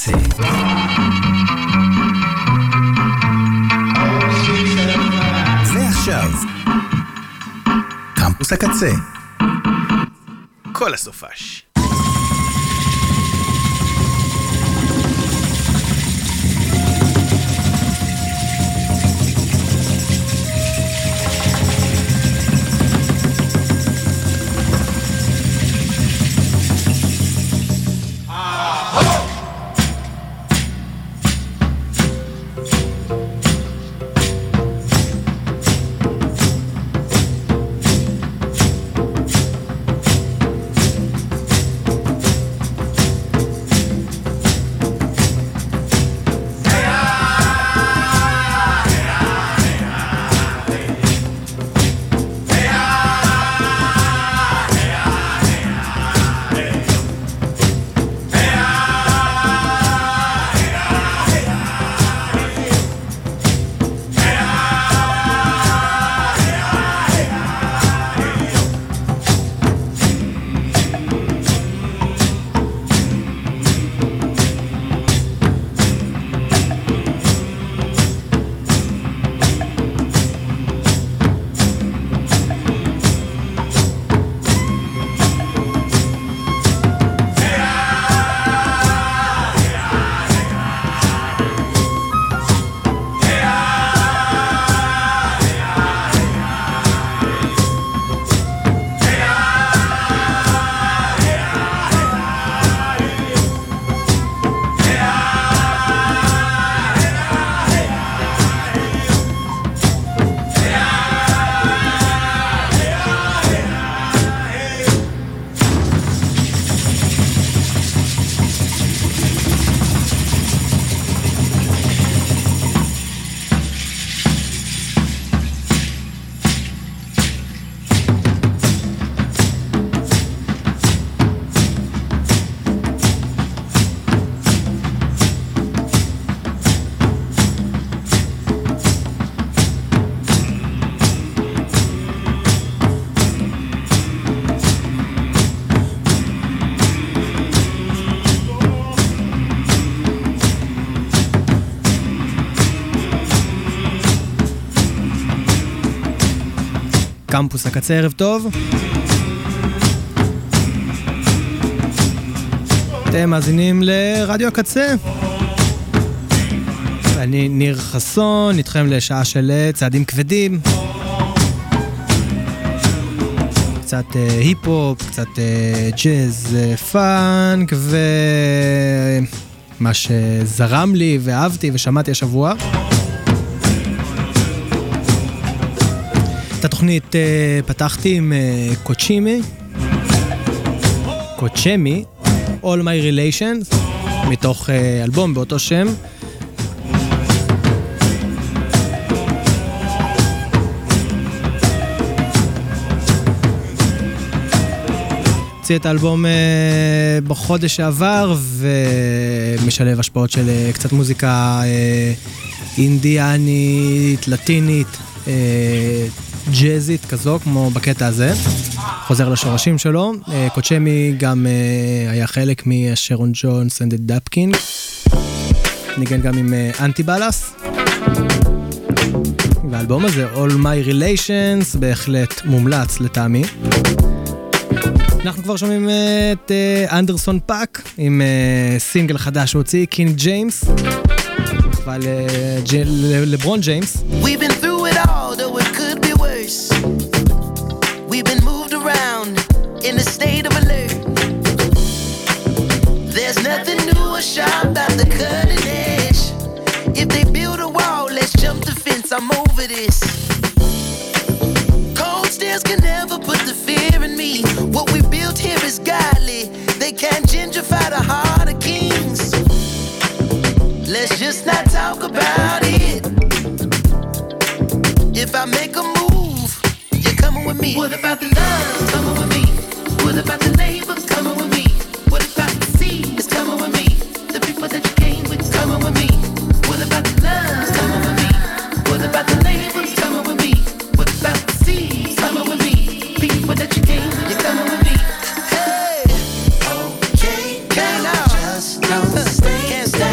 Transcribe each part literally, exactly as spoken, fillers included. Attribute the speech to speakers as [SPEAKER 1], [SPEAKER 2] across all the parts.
[SPEAKER 1] הקצה. ועכשיו, קמפוס הקצה. כל הסופש.
[SPEAKER 2] קמפוס הקצה, ערב טוב. אתם מאזינים לרדיו הקצה. אני ניר חסון, איתכם לשעה של צעדים כבדים. קצת היפ-הופ, קצת ג'אז, פאנק, ומה שזרם לי ואהבתי ושמעתי השבוע. את התוכנית uh, פתחתי עם uh, קוצ'ימי, קוצ'מי, All My Relations, מתוך uh, אלבום באותו שם. הוציא את האלבום uh, בחודש שעבר, ומשלב השפעות של uh, קצת מוזיקה uh, אינדיאנית, לטינית, uh, ג'אזית כזו, כמו בקטע הזה. חוזר לשורשים שלו. קוצ'מי גם היה חלק מהשרון ג'ונס and the Dapkin. ניגן גם עם אנטי בלאס. והאלבום הזה, All My Relations, בהחלט מומלץ לטעמי. אנחנו כבר שומעים את אנדרסון פאק עם סינגל חדש שהוציא, קינג ג'יימס. אבל לברון ג'יימס.
[SPEAKER 3] We've been through it all, though it could be worse. We've been moved around in a state of alert. There's nothing new or sharp about the cutting edge. If they build a wall, let's jump the fence, I'm over this. Cold stairs can never put the fear in me. What we built here is godly. They can't gentrify the heart of kings. Let's just not talk about it. If I make a move, you're coming with me. What about the love? Coming with me. What about the neighbors? Coming with me. What about the sea? It's coming with me. The people that you came with, coming with me. What about the love? Coming with me. What about the neighbors? Coming with me. What about the sea? Coming with me. People that you came with, you're coming with me. Hey, okay, can I just don't stay, can't stay.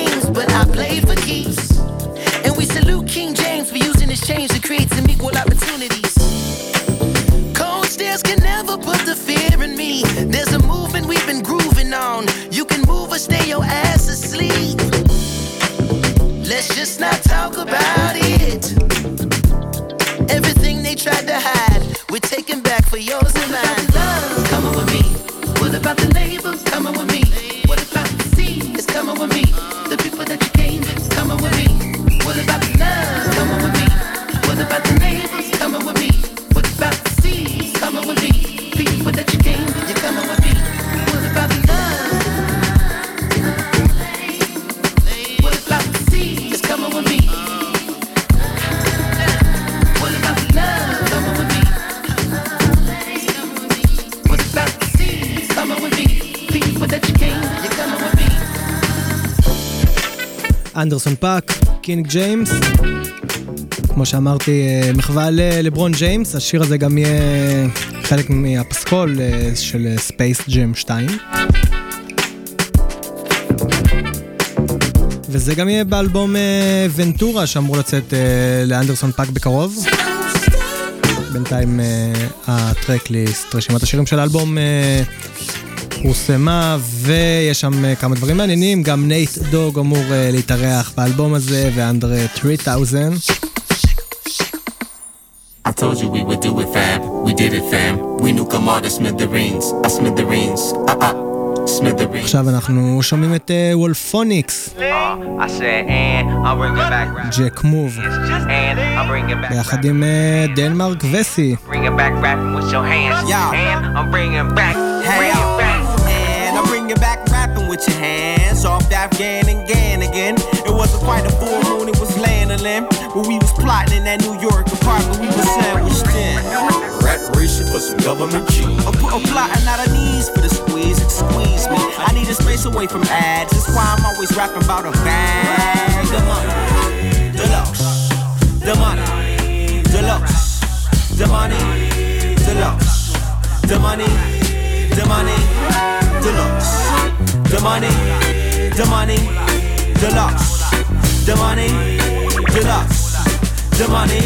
[SPEAKER 3] games, but I play for keeps. And we salute King James for using his change to create some equal opportunities. Cold stares can never put the fear in me. There's a movement we've been grooving on. You can move or stay your ass asleep. Let's just not talk about it. Everything they tried to hide, we're taking back for yours and mine. Love, coming with me. What about the labor? Coming with me. What about the sea? It's coming with me. The people that you came with, coming with me. What about the love? Coming with me. What about the neighbors? Coming with me. What about the sea? Coming with me. People that you came with, you're coming with me. What about the love? What about the sea? It's coming with me. What about the love? Coming with me. What about the sea? It's coming with me. People that you came with, you're coming with me.
[SPEAKER 2] אנדרסון פאק, קינג ג'יימס. כמו שאמרתי, מחווה לברון ג'יימס. השיר הזה גם יהיה חלק מהפסקול של ספייס ג'ם שתיים. וזה גם יהיה באלבום ונטורה שאמור לצאת לאנדרסון פאק בקרוב. בינתיים הטרק ליסט, רשימת השירים של האלבום פורסמה, ויש שם כמה דברים מעניינים. גם נייט דוג אמור להתארח באלבום הזה, ואנדרה שלוש אלף.
[SPEAKER 4] I told you we would do it, fam. We did it, fam. We knew come all the smithereens. I smithereens. Uh uh. Smithereens.
[SPEAKER 2] עכשיו אנחנו שומעים את וולפוניקס. ג'ק מוב. ביחד עם דנמרק וסי.
[SPEAKER 5] Back rapping with your hands off Afghan and Gan again. It wasn't quite a full moon, it was laying a limb. But we was plotting in that New York apartment we was sandwiched in.
[SPEAKER 6] Rat racing for some government cheese.
[SPEAKER 5] A, a plotting out of knees for the squeeze, it squeeze me. I need a space away from ads, that's why I'm always rapping about a bag of money. Deluxe, the money, deluxe, the money, deluxe, the money, the money, deluxe. The money, the money, deluxe. The money, deluxe. The money.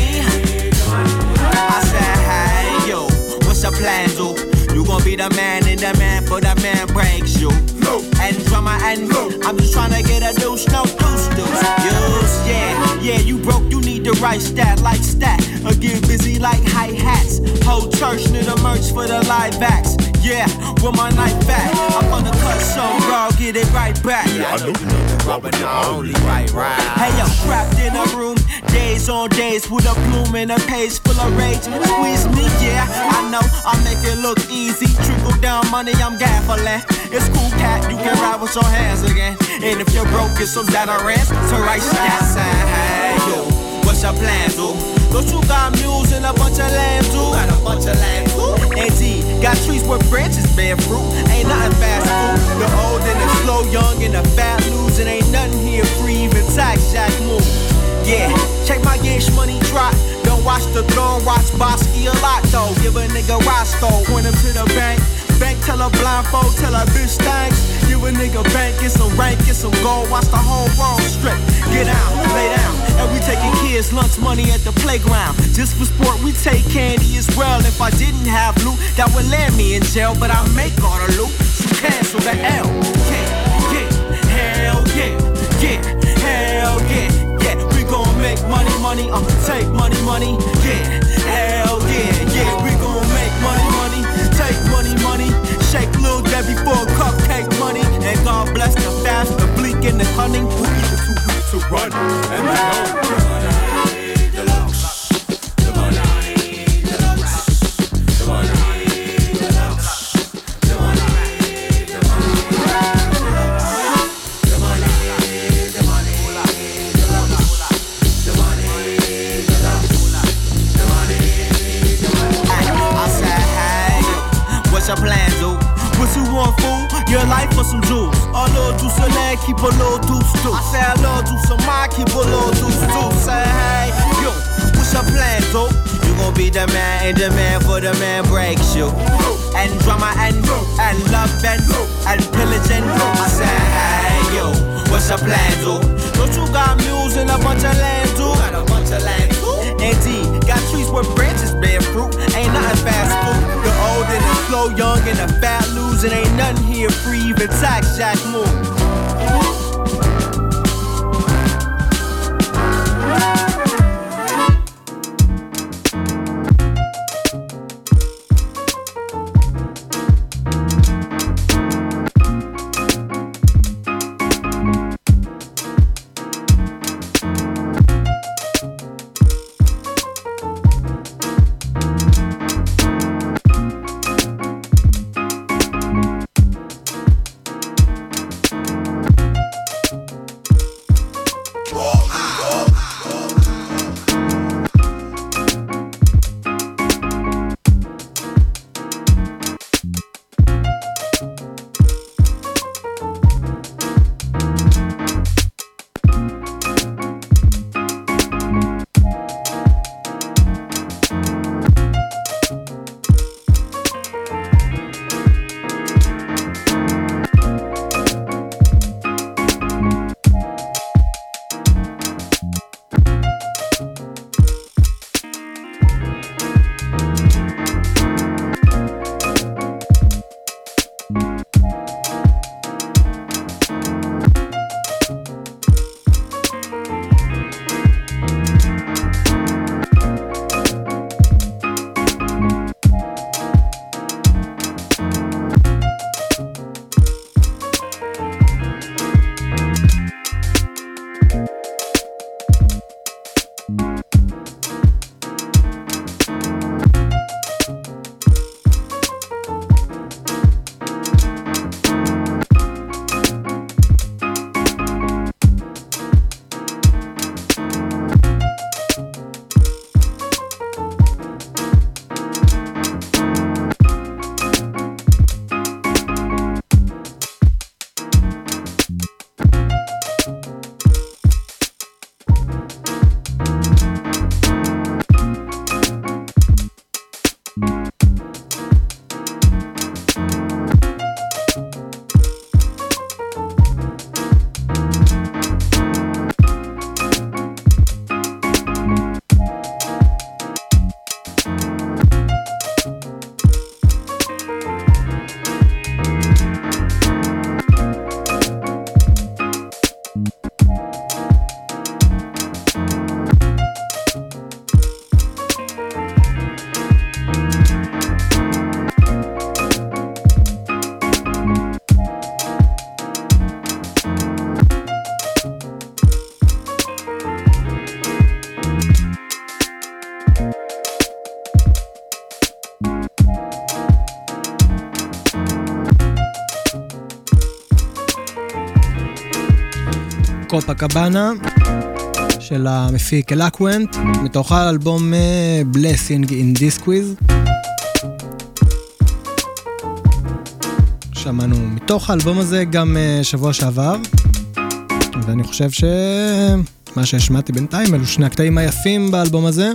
[SPEAKER 5] I said, hey, yo, what's your plan, do? You gon' be the man and the man for the man breaks you. No. And drama and no. I'm just tryna get a deuce, no deuce, deuce. Use, yeah, yeah, you broke, you need the right stat, like stat. Or get busy like hi-hats. Whole church need a merch for the live acts. Yeah, with my knife back, I'm gonna cut some raw, get it right back.
[SPEAKER 6] Yeah, I know you know that, but the only right, right.
[SPEAKER 5] Hey, I'm trapped in a room, days on days, with a plume and a page full of rage. Squeeze me, yeah, I know, I make it look easy. Trickle down money, I'm gaffling. It's cool, cat, you can ride with your hands again. And if you're broke, get some data rent to write stats. Hey, yo, what's your plan, dude? Don't you got mules and a bunch of lambs, too? Got a bunch of lambs, too. And G, got trees where branches bear fruit. Ain't nothing fast food. The old and the slow, young and the fat lose. And ain't nothing here free, even tax jack move. Yeah, check my gash money drop. Don't watch the throne, watch Bosky a lot, though. Give a nigga Roscoe, point him to the bank. Bank tell her blindfold, tell her bitch thanks. Give a nigga bank, get some rank, get some gold. Watch the whole wrong strip. Get out, lay down. And we taking kids lunch money at the playground. Just for sport, we take candy as well. If I didn't have loot, that would land me in jail. But I make all the loot, so cancel the L. Yeah, yeah, hell yeah, yeah, hell yeah, yeah. We gon' make money, money, I'ma take money, money. Yeah, hell yeah, yeah. We gon' make money, money, take money, money. Shake Lil Debbie for a cupcake money. And God bless the fast, the bleak, and the cunning.
[SPEAKER 6] Who is too weak to run? And we know the money, deluxe. The money, deluxe. The money, deluxe. The money, the money, deluxe. The money, the money, deluxe. The money, deluxe. The money, deluxe.
[SPEAKER 5] I said, hey, what's your plan, dude? What you want, fool? Your life for some jewels. A little juice of land, keep a little deuce too. I say a little juice of mine, keep a little deuce too. Say, hey, yo, what's your plan, dude? You gon' be the man and the man for the man breaks you. And drama and and love and and pillaging. I say, hey, yo, what's your plan, dude? Don't you got mules and a bunch of land, dude? Got a bunch of land, dude. And G, got trees where branches bear fruit. Ain't nothing fast food. The old and the slow, young and the fat losing. Ain't nothing here free, even tax jack move.
[SPEAKER 2] קופקבאנה של המפיק אלקוונט, מתוך האלבום Blessing in Disquiz. שמענו מתוך האלבום הזה גם שבוע שעבר, ואני חושב שמה שהשמעתי בינתיים אלו שני הקטעים היפים באלבום הזה.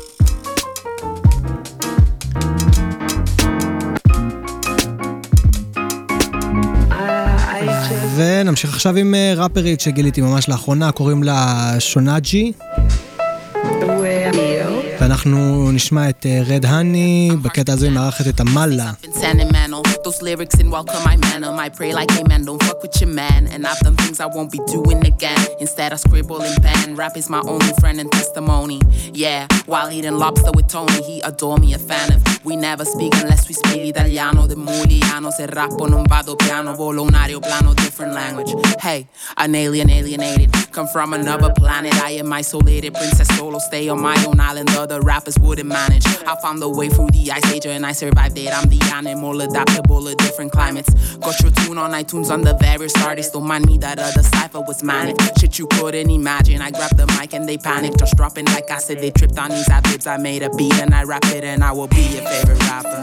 [SPEAKER 2] ונמשיך עכשיו עם ראפרית שגיליתי ממש לאחרונה, קוראים לה שונאג'י, ואנחנו נשמע את רד הני, בקטע הזה היא מארחת את המאלה.
[SPEAKER 7] Those lyrics in welcome my manner. I pray like amen, don't fuck with your man. And I've done things I won't be doing again. Instead I scribble and pen. Rap is my only friend and testimony. Yeah, while eating lobster with Tony, he adore me, a fan of. We never speak unless we speak italiano. The muliano, se rappo non vado piano. Volo un aeroplano, different language. Hey, an alien alienated. Come from another planet, I am isolated. Princess solo, stay on my own island. Other rappers wouldn't manage. I found the way through the ice age and I survived it. I'm the animal adaptable. Of different climates. Got your tune on iTunes on the various artists. Don't mind me, that other cipher was manic. Shit you couldn't imagine. I grabbed the mic and they panicked. Just dropping like acid. They tripped on these ad-libs. I made a beat and I rap it and I will be your favorite rapper.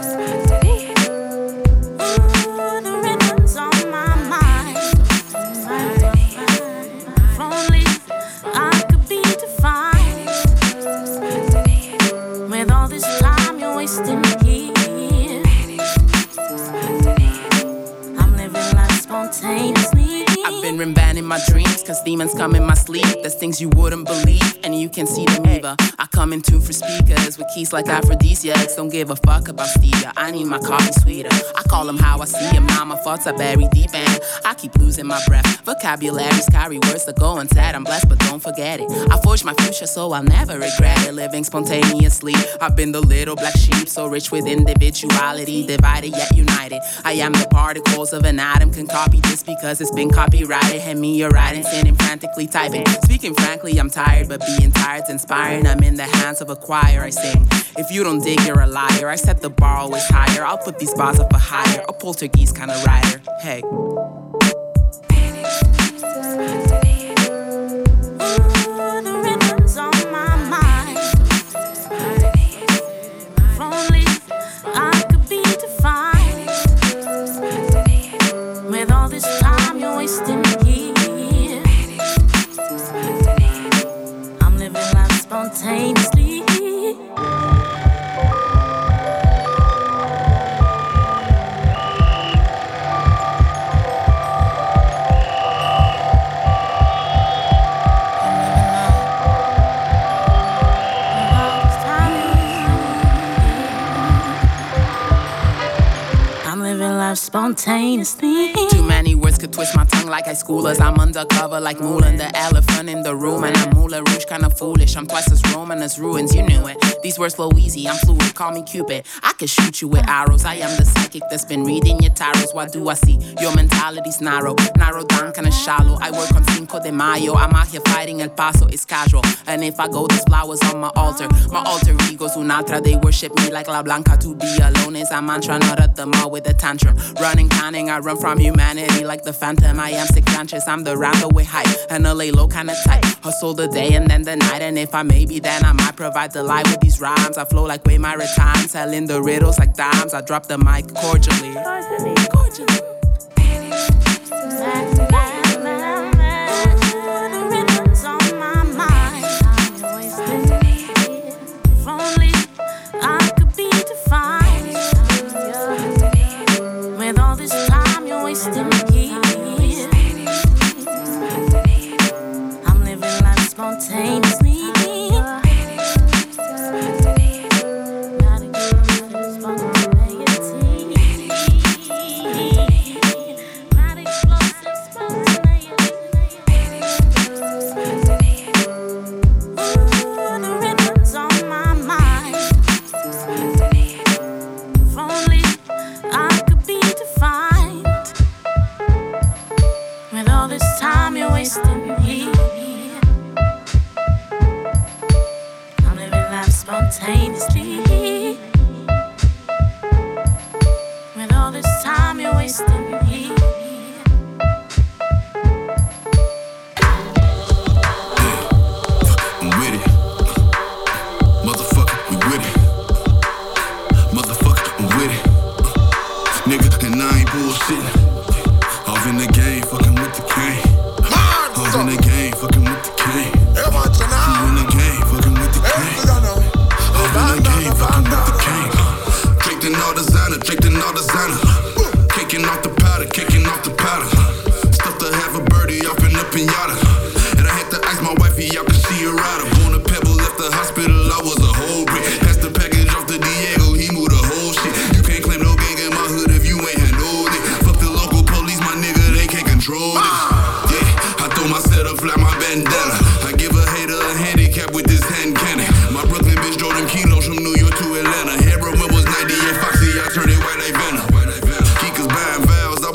[SPEAKER 7] demons come in my sleep. There's things you wouldn't believe, and you can see them either. I come in tune for speakers with keys like aphrodisiacs. Don't give a fuck about stevia, I need my coffee sweeter. I call them how I see them, now my thoughts are buried deep and I keep losing my breath. Vocabularies carry words that go unsaid. I'm blessed, but don't forget it. I forged my future, so I'll never regret it. Living spontaneously, I've been the little black sheep, so rich with individuality, divided yet united. I am the particles of an atom, can copy this because it's been copyrighted. Hand me your writing, sitting frantically typing. Speaking frankly, I'm tired, but being tired's inspiring. I'm in the hands of a choir, I sing. If you don't dig, you're a liar. I set the bar always higher. I'll put these bars up for higher. A poltergeist kind of rider. Hey.
[SPEAKER 8] Spontaneously. I'm living life spontaneously.
[SPEAKER 7] Too many words could twist my tongue like high schoolers. I'm undercover like Mulan, the elephant in the room. And I'm Moulin Rouge, kinda foolish. I'm twice as Roman as ruins, you knew it. These words flow easy, I'm fluid, call me Cupid. I can shoot you with arrows. I am the psychic that's been reading your tarots. What do I see? Your mentality's narrow, narrow down, kinda shallow. I work on Cinco de Mayo. I'm out here fighting El Paso, it's casual. And if I go, there's flowers on my altar. My alter ego's Unatra, they worship me like La Blanca. To be alone is a mantra, not at the mall with a tantrum. Running, canning, I run from humanity like the phantom. I am sick conscious, I'm the ramble with hype. And I lay low kinda tight. Hustle the day and then the night. And if I may be, then I might provide the light with these rhymes. I flow like way maritime, selling the riddles like dimes. I drop the mic cordially. Cordially.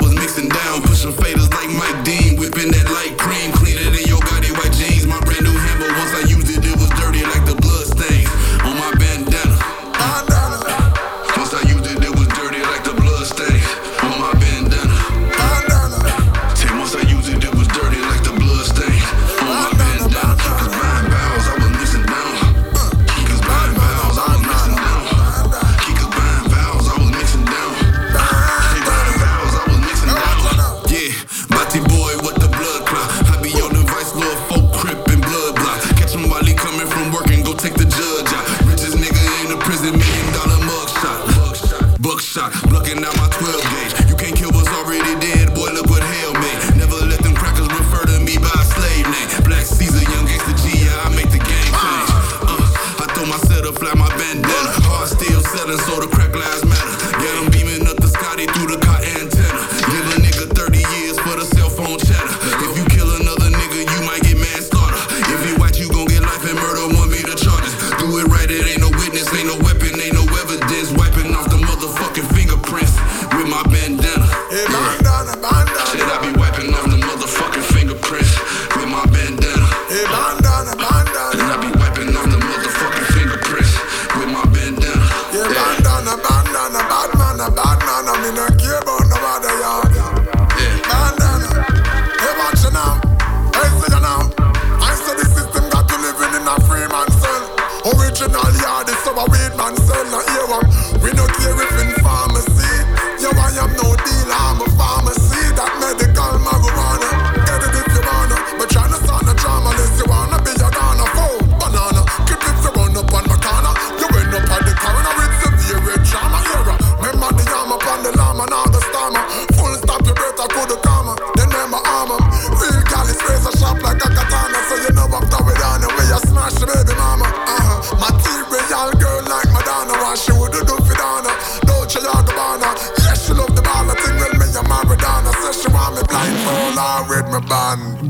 [SPEAKER 6] Pushing faders like Mike Dean, whipping that light cream, cleaner than your body white jeans. My brand new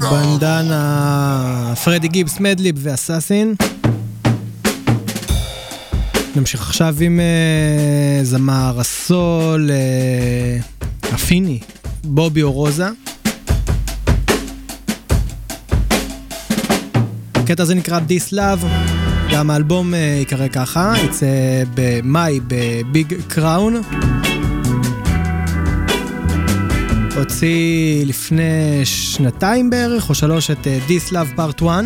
[SPEAKER 2] בנדנה, פרדי גיבס, מדליב ואסאסין. נמשיך עכשיו עם uh, זמר הסול, uh, הפיני, בובי אורוזה. הקטע הזה נקרא This Love, גם האלבום uh, יקרא ככה, יצא במאי בביג קראון. הוציא לפני שנתיים בערך או שלוש את uh, This Love Part אחת.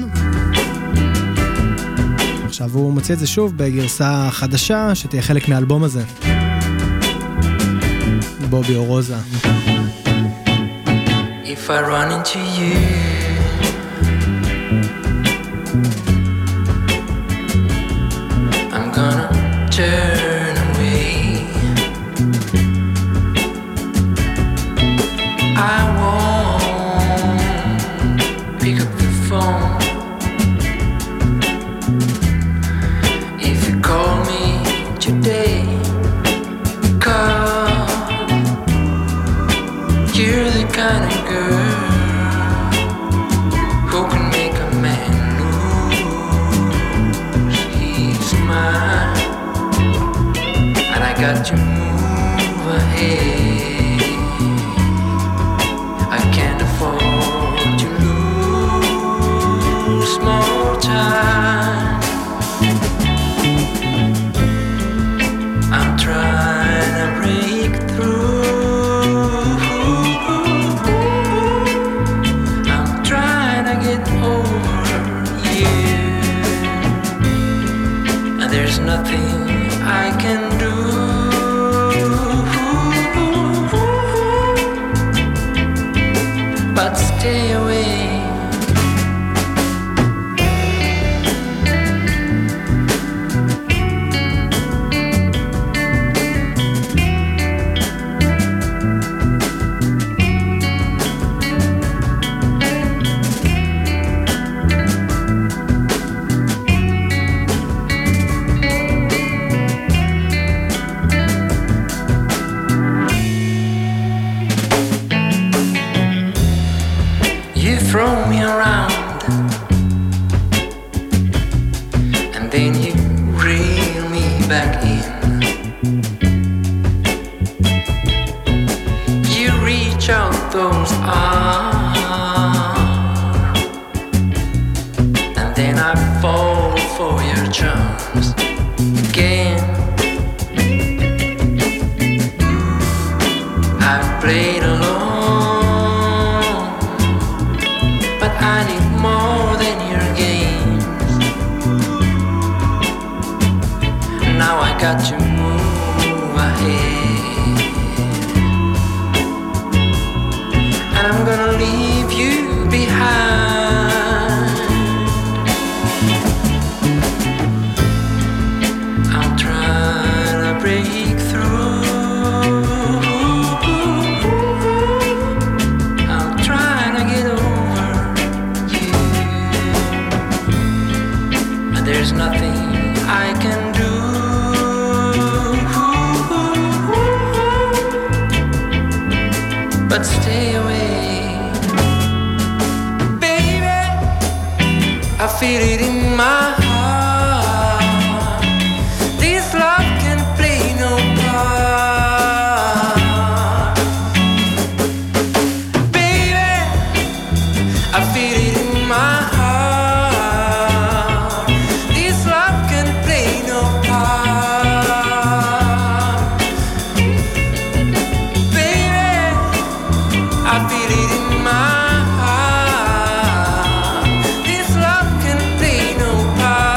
[SPEAKER 2] עכשיו הוא מוציא את זה שוב בגרסה חדשה שתהיה חלק מהאלבום הזה. בובי אורוזה.
[SPEAKER 9] If I run into you, I'm gonna turn away. I won't pick up the phone. If you call me today, call. You're the kind of girl who can make a man lose his mind. And I got to move ahead. I can't afford to lose more time. I'm trying to break through. I'm trying to get over you. And there's nothing I can do. But stay away. You throw me around and then you reel me back in. You reach out those arms and then I fall for your charms again. I've played alone, but I need more than your games. Now I got to move ahead, and I'm gonna leave you behind. I'm trying to break through. I'm trying to get over you, and there's nothing I can do. But stay away, baby. I feel it in my heart. This love can play no part, baby. I feel it in my heart. This love can play no part, baby. I feel it in my heart. This love can play no part.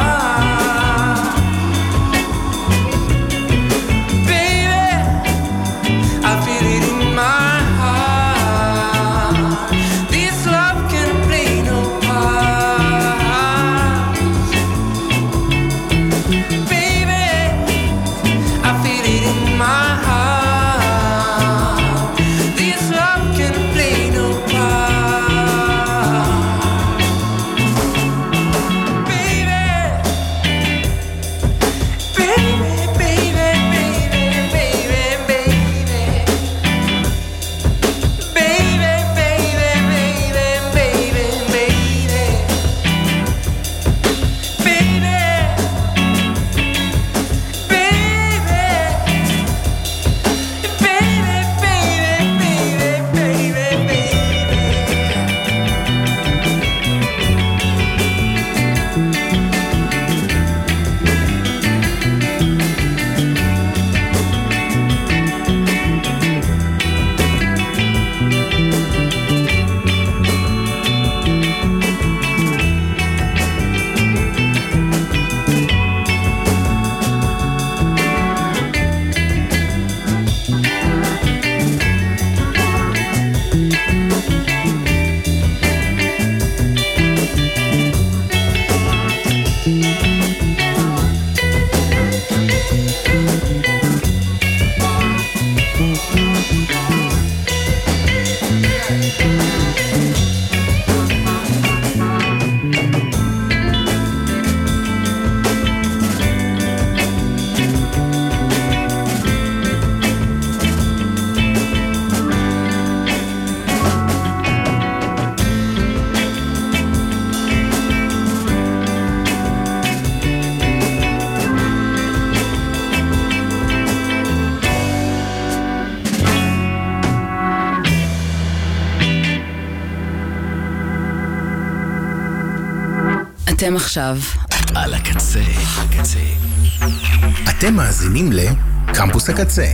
[SPEAKER 7] אתם עכשיו
[SPEAKER 1] על הקצה, הקצה. אתם מאזינים לקמפוס הקצה.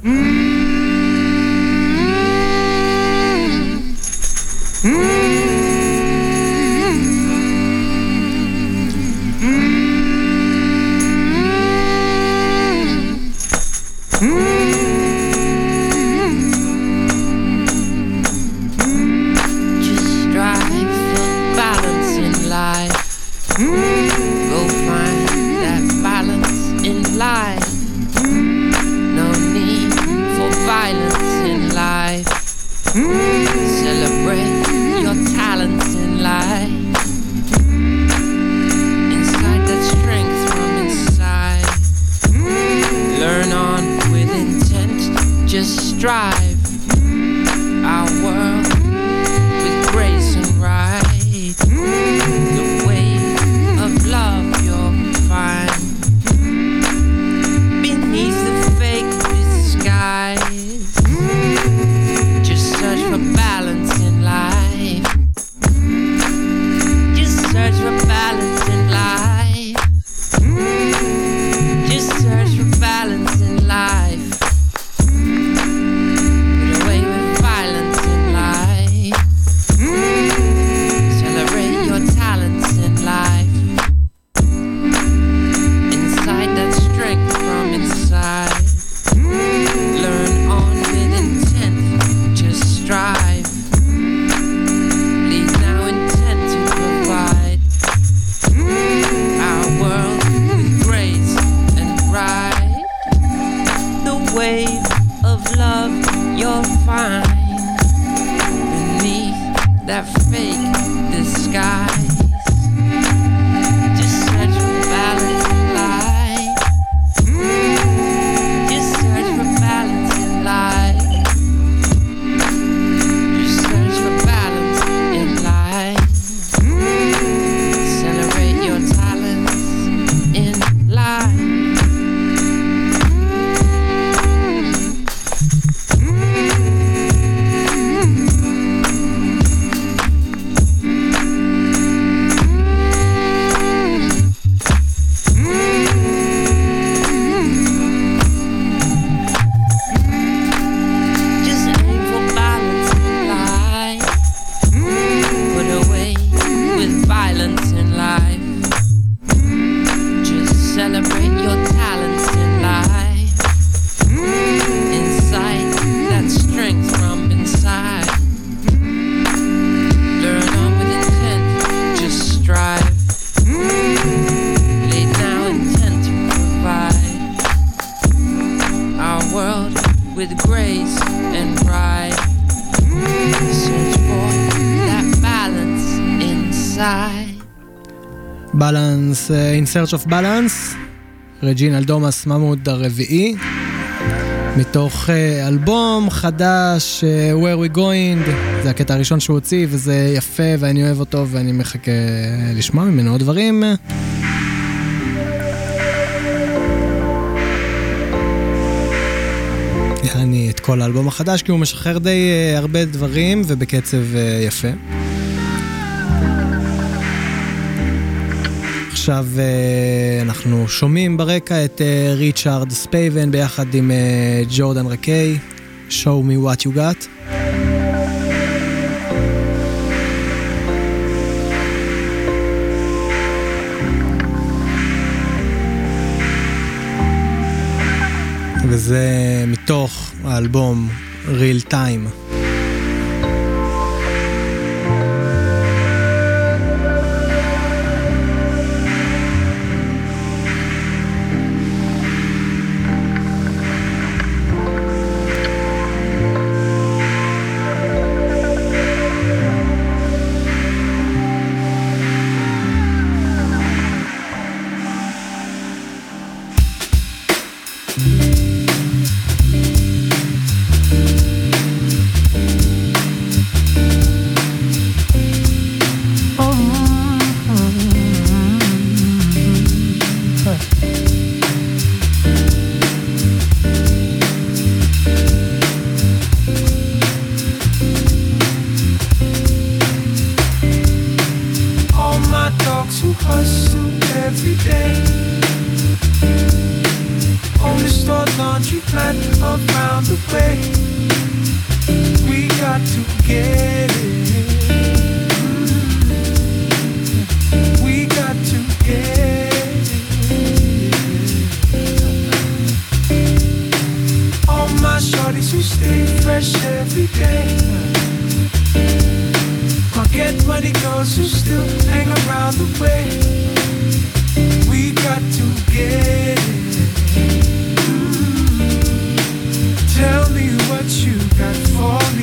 [SPEAKER 2] Balance, In Search of Balance, רג'ינל דומאס ממוד הרביעי, מתוך אלבום חדש, Where We Going, זה הקטע הראשון שהוא הוציא וזה יפה ואני אוהב אותו ואני מחכה לשמוע ממנו עוד דברים. אני את כל האלבום החדש כי הוא משחרר די הרבה דברים ובקצב יפה. עכשיו אנחנו שומעים ברקע את ריצ'ארד ספייבן ביחד עם ג'ורדן רקיי, Show Me What You Got. וזה מתוך האלבום Real Time.
[SPEAKER 10] who hustle every day. On the store laundry plant around the way. We got to get it. We got to get it. All my shorties who stay fresh every day. Get money girls who still hang around the way. We got to get it. Tell me what you got for me.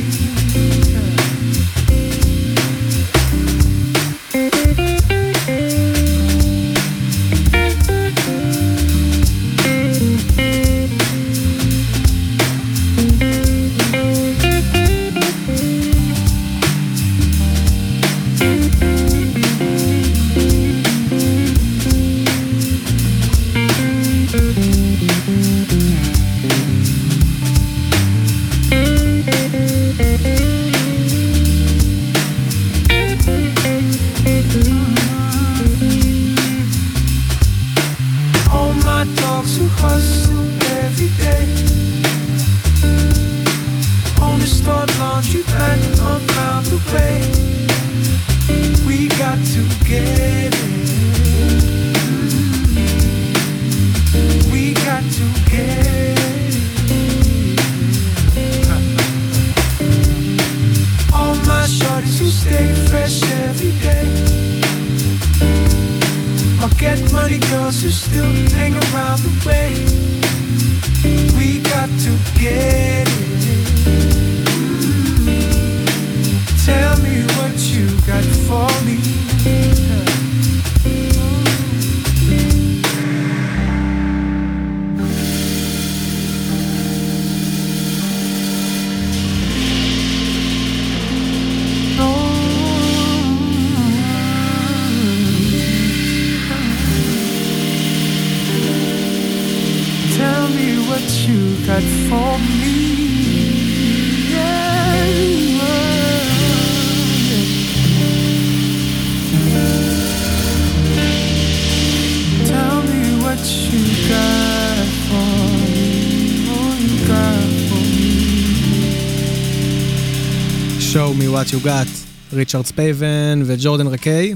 [SPEAKER 2] Show me what you got, ריצ'רד ספייבן וג'ורדן רקיי.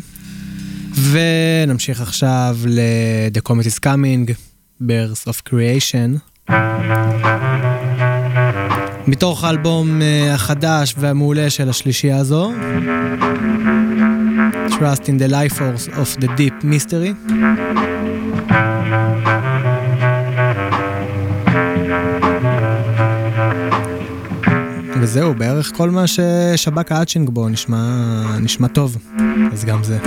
[SPEAKER 2] ונמשיך עכשיו ל-The Comet is Coming, Birth of Creation. מתוך האלבום החדש והמעולה של השלישייה הזו, Trust in the Life Force of the Deep Mystery. וזהו, בערך כל מה ששבק האצ'ינג בו נשמע, נשמע טוב, אז גם זה.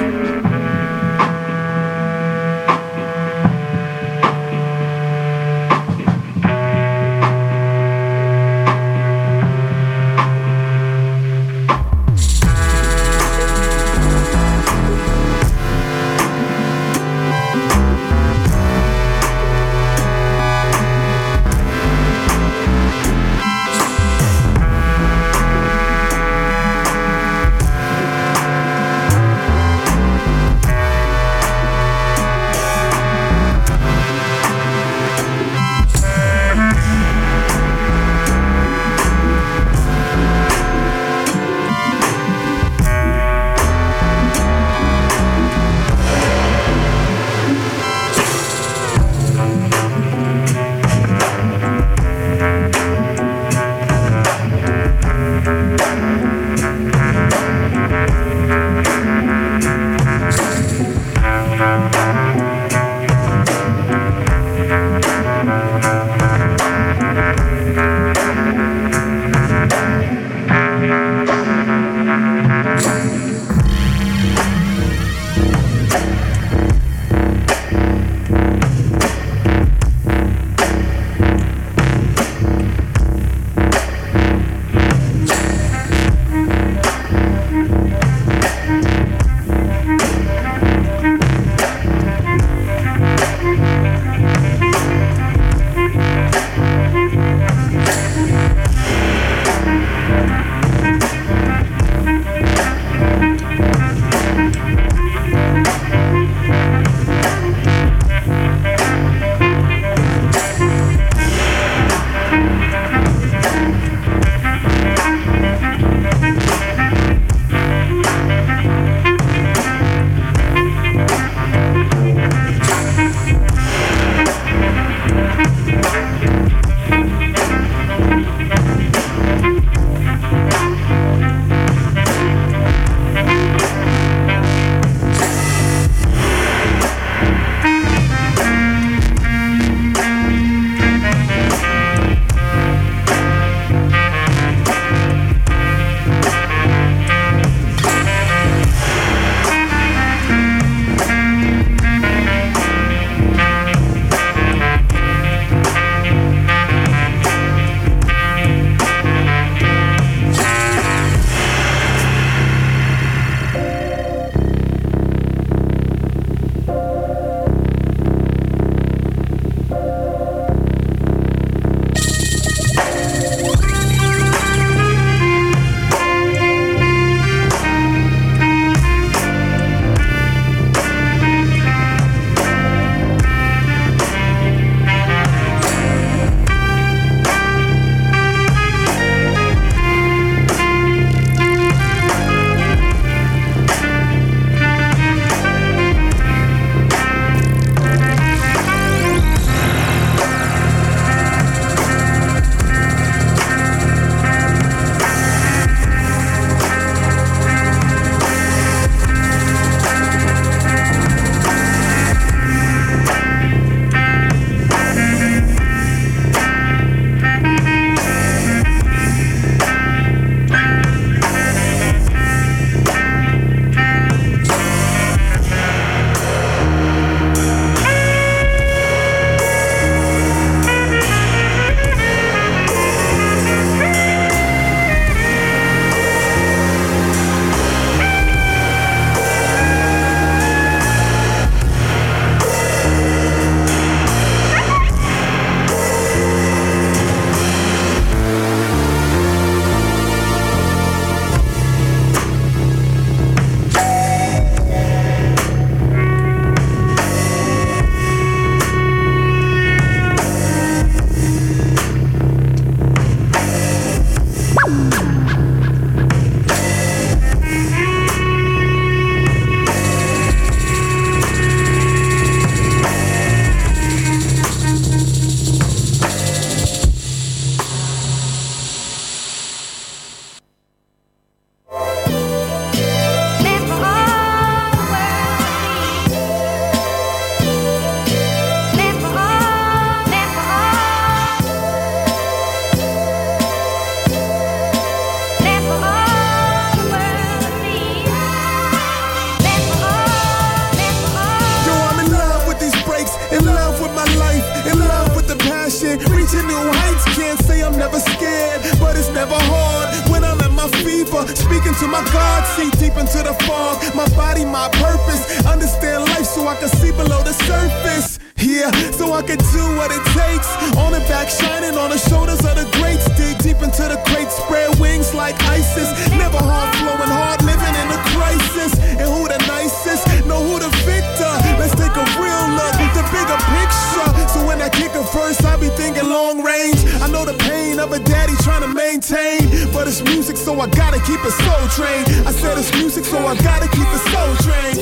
[SPEAKER 11] speaking to my God, see deep into the fog. My body, my purpose. Understand life so I can see below the surface. Yeah, so I can do what it takes. On the back, shining on the shoulders of the greats. Dig deep into the crates, spread wings like ISIS. Never hard flowing, hard living in a crisis. And who the nicest? Know who the victor. Let's take a real look at the bigger picture. So when I kick a verse, I be thinking long range. I know the pain of a daddy trying to maintain, but it's music, so I gotta keep it soul trained. I said it's music, so I gotta keep it soul trained.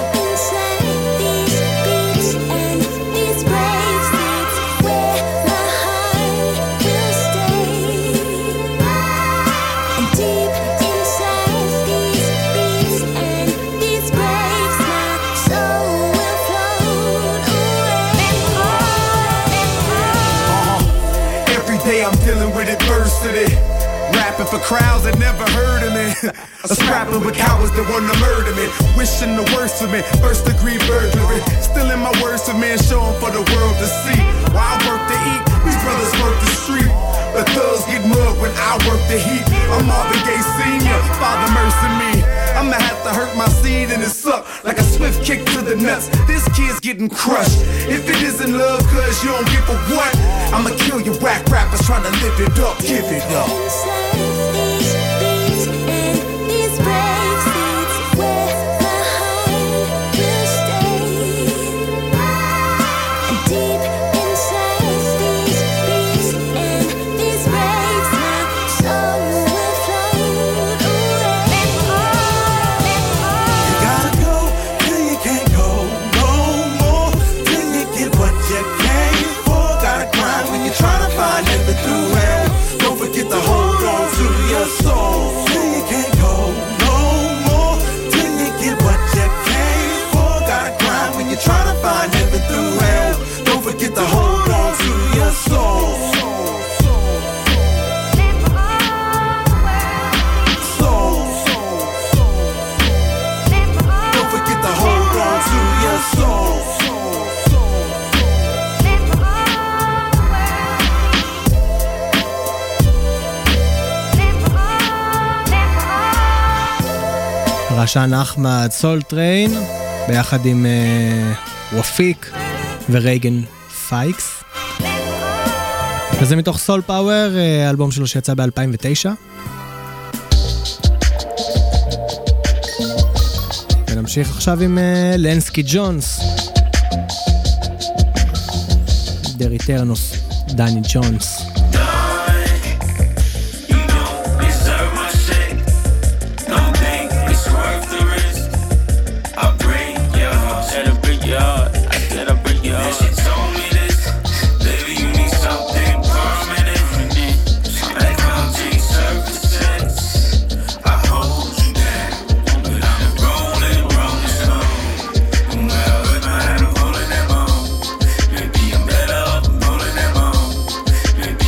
[SPEAKER 12] I'm dealing with adversity, rapping for crowds that never heard of me. A scrapping with cowards that want to murder me, wishing the worst for me. First degree burglary, still in my worst for me, and showing for the world to see. While I work to eat, these brothers work the street. The thugs get mugged when I work the heat. I'm Marvin Gaye Senior, Father mercy me. I'ma have to hurt my seed and it suck like a swift kick to the nuts. This kid's getting crushed. If it isn't love, cause you don't give a what, I'ma kill you whack rappers trying to live it up, give it up.
[SPEAKER 2] רשן אחמד, סול טריין, ביחד עם uh, ופיק ורייגן פייקס. וזה מתוך סול פאוור, אלבום שלו שיצא ב-אלפיים ותשע. ונמשיך עכשיו עם uh, לנסקי ג'ונס. דריטרנוס, דני ג'ונס.
[SPEAKER 13] Maybe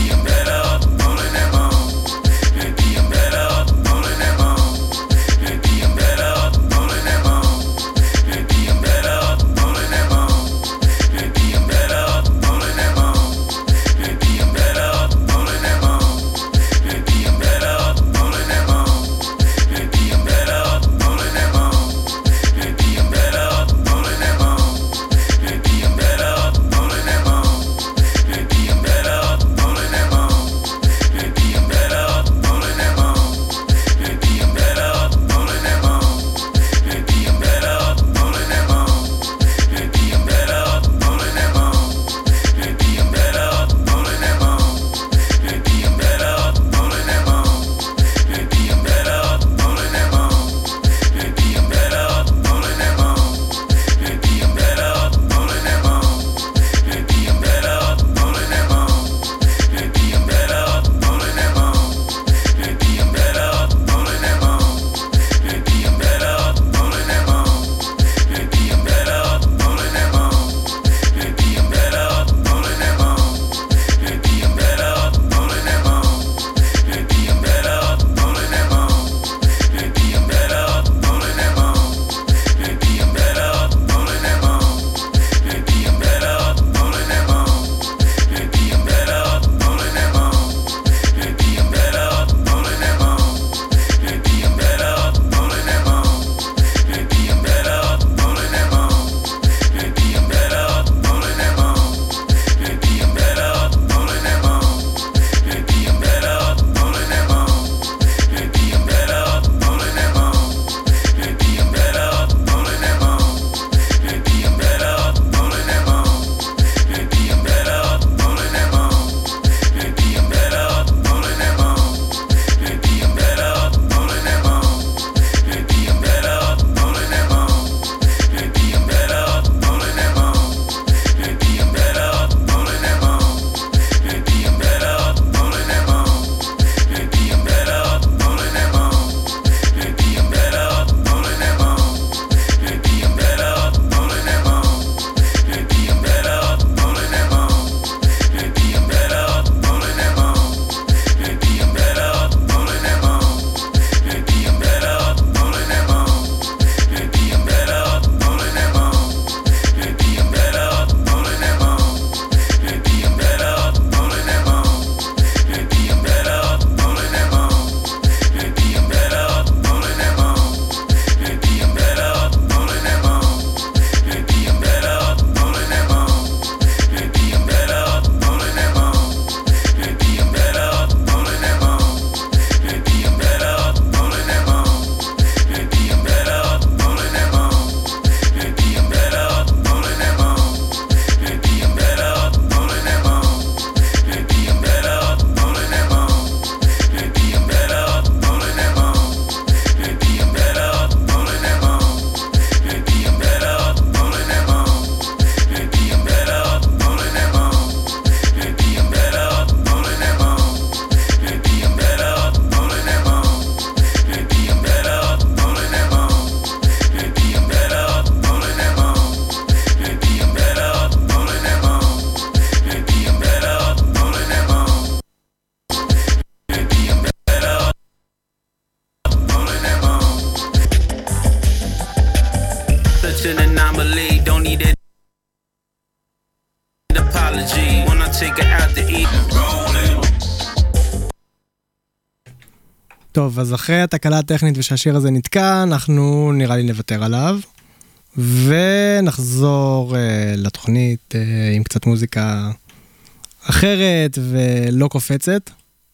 [SPEAKER 2] טוב, אז אחרי התקלה הטכנית ושהשיר הזה נתקע, אנחנו נראה לי נוותר עליו, ונחזור uh, לתוכנית uh, עם קצת מוזיקה אחרת ולא קופצת.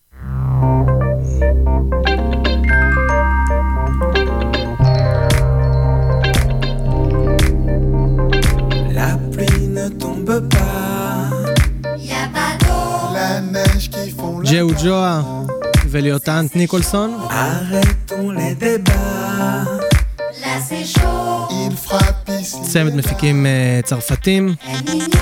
[SPEAKER 10] La pluie ne tombe pas,
[SPEAKER 3] Y'a pas d'eau,
[SPEAKER 11] La neige qui font la
[SPEAKER 2] ג'ו ג'ואה וליוטנט ניקולסון.
[SPEAKER 10] arrêtons les débats.
[SPEAKER 3] là c'est chaud,
[SPEAKER 11] Il frappe ici.
[SPEAKER 2] צמד מפיקים uh, צרפתים.
[SPEAKER 3] El Niño,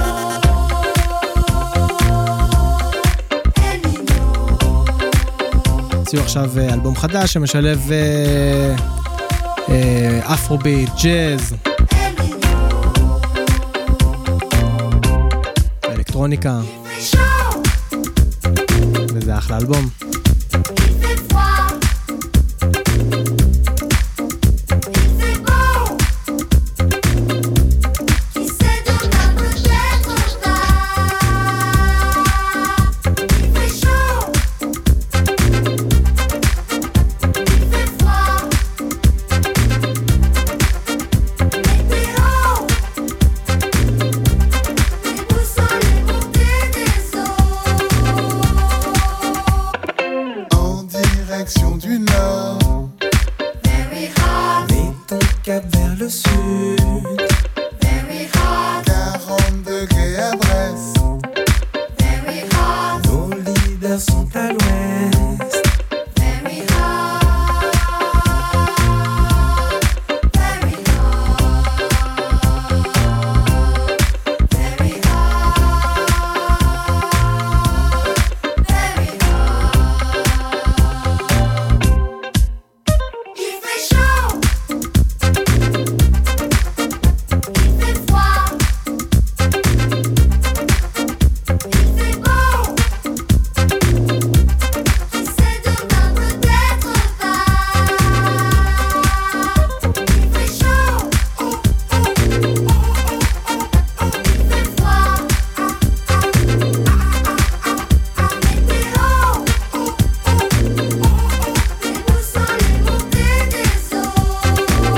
[SPEAKER 3] El Niño,
[SPEAKER 2] הוציאו עכשיו uh, אלבום חדש שמשלב uh, uh, אפרוביט, ג'אז,
[SPEAKER 3] El Niño,
[SPEAKER 2] אלקטרוניקה,
[SPEAKER 3] il fait chaud,
[SPEAKER 2] וזה אחלה אלבום.
[SPEAKER 3] il fait froid, il fait beau, qui sait d'où va peut-être pas, il fait chaud, il fait froid, météo, les boussoles, les montées des eaux.
[SPEAKER 11] En direction du nord.
[SPEAKER 3] Very hot,
[SPEAKER 10] Mets ton cap vers le sud.
[SPEAKER 3] very hot,
[SPEAKER 11] quarante degrés à Brest.
[SPEAKER 3] very hot,
[SPEAKER 10] Nos leaders sont à l'ouest.
[SPEAKER 3] very hot, very hot, very hot, very hot. Il fait chaud, il fait froid, il fait beau, qui sait demain peut-être pas. Il fait chaud, il fait froid, météo, les boussoles, les montées des eaux.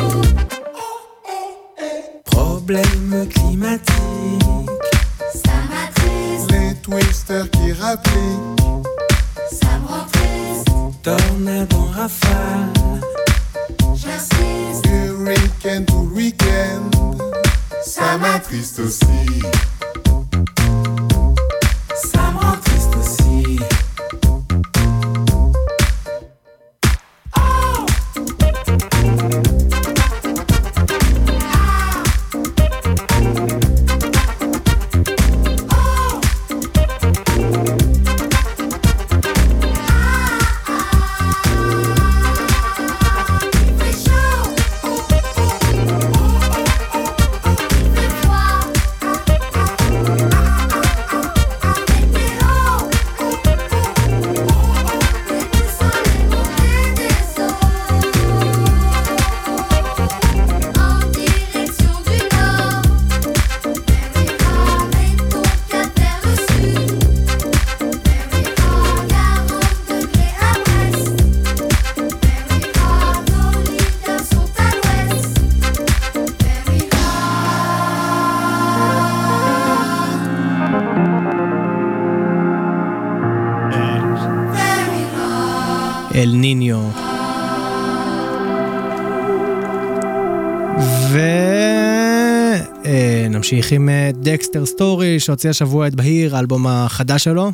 [SPEAKER 10] Problème climatique.
[SPEAKER 3] Ça m'attriste,
[SPEAKER 11] Les twisters qui rappliquent.
[SPEAKER 3] ça me rend triste,
[SPEAKER 10] Tornade en rafale.
[SPEAKER 3] j'insiste,
[SPEAKER 11] Du week-end tout le week-end. Ça m'attriste aussi.
[SPEAKER 10] Ça me rend triste aussi.
[SPEAKER 3] il fait chaud, il fait froid,
[SPEAKER 2] אל ניניו. ונמשיך עם דקסטר סטורי שהוציא השבוע את בהיר, האלבום החדש שלו.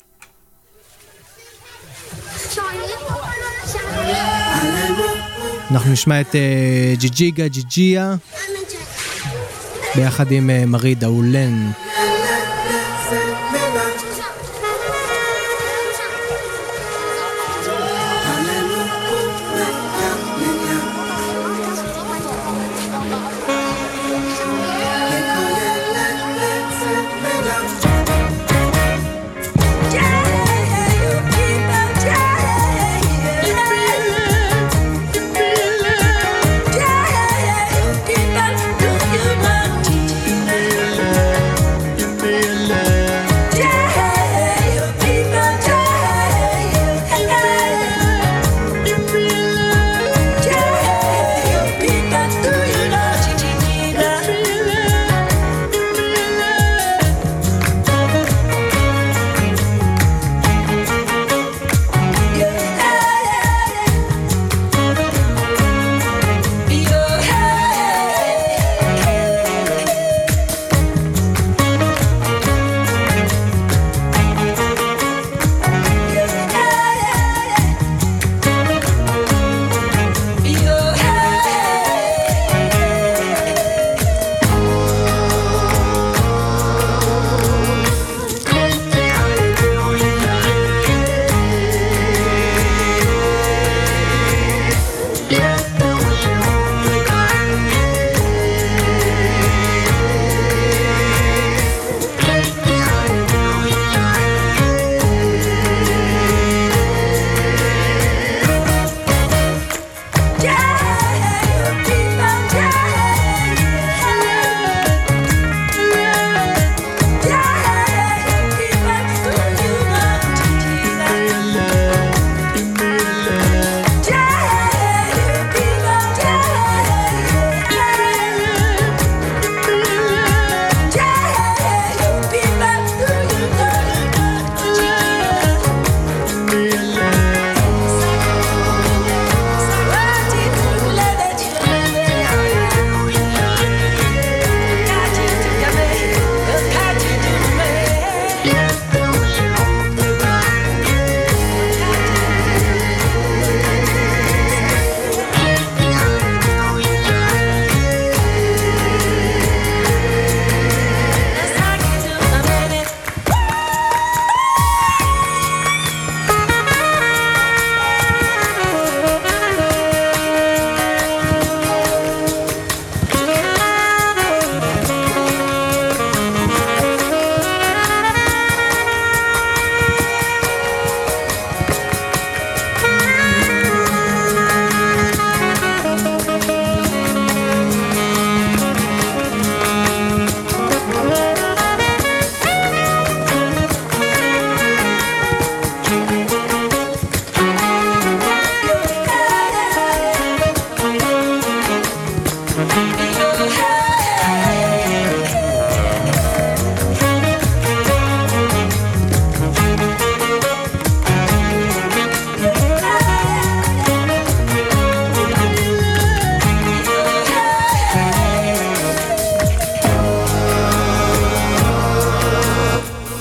[SPEAKER 2] אנחנו נשמע את ג'יג'יגה ג'יג'יה ביחד עם מרי דאולן.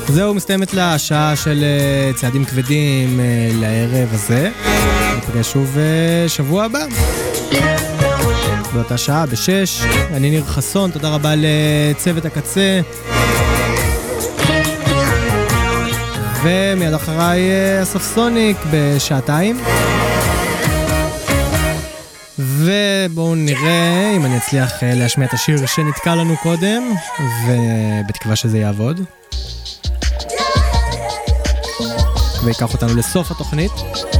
[SPEAKER 2] זהו, מסתיימת לה השעה של צעדים כבדים לערב הזה. נפגש שוב שבוע הבא. באותה שעה, בשש. אני ניר חסון, תודה רבה לצוות הקצה. ומיד אחריי אסף סוניק בשעתיים. ובואו נראה אם אני אצליח להשמיע את השיר שנתקע לנו קודם, ובתקווה שזה יעבוד. ויקח אותנו לסוף התוכנית.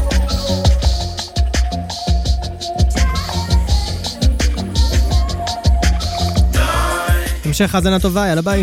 [SPEAKER 2] המשך האזנה טובה, יאללה ביי.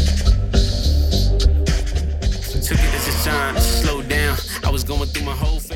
[SPEAKER 13] Going through my whole face.